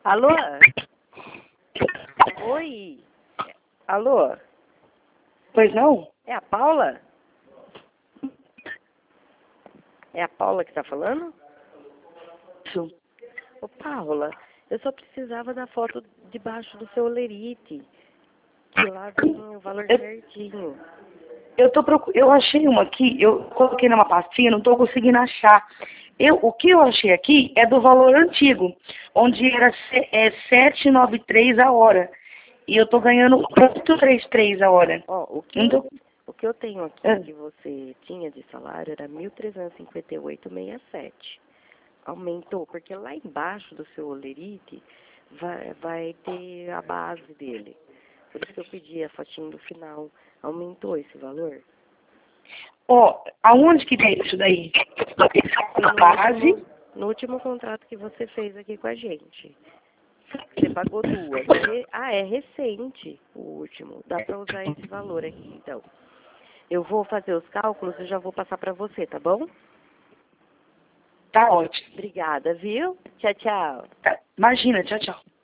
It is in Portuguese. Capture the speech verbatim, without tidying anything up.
Alô? Oi? Alô? Pois não? É a Paula? É a Paula que tá falando? Isso. Ô, Paula, eu só precisava da foto debaixo do seu olerite. Que lá vem o valor Eu- certinho. Eu, tô procu... eu achei uma aqui, eu coloquei numa pastinha, não estou conseguindo achar. Eu, o que eu achei aqui é do valor antigo, onde era se- é, sete e noventa e três a hora. E eu estou ganhando oito e trinta e três a hora. Ó, o que, Não eu, tô... o que eu tenho aqui É. que você tinha de salário era mil trezentos e cinquenta e oito vírgula sessenta e sete. Aumentou, porque lá embaixo do seu olerite vai, vai ter a base dele. Por isso que eu pedi a fotinho do final. Aumentou esse valor? Ó, aonde que tem isso daí? Foi Na no base? último, no último contrato que você fez aqui com a gente. Você pagou duas. É re- ah, é recente o último. Dá para usar esse valor aqui, então. Eu vou fazer os cálculos e já vou passar para você, tá bom? Tá ótimo. Obrigada, viu? Tchau, tchau. Tá. Imagina, tchau, tchau.